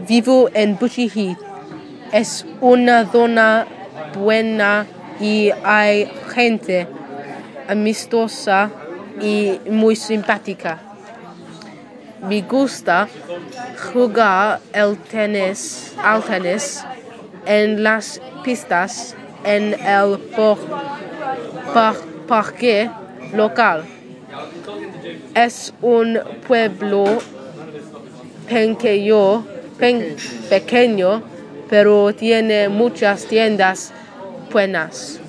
Vivo en Bushy Heath. Es una zona buena y hay gente amistosa y muy simpática. Me gusta jugar al tenis en las pistas en el parque local. Es un pueblo pequeño, pero tiene muchas tiendas buenas.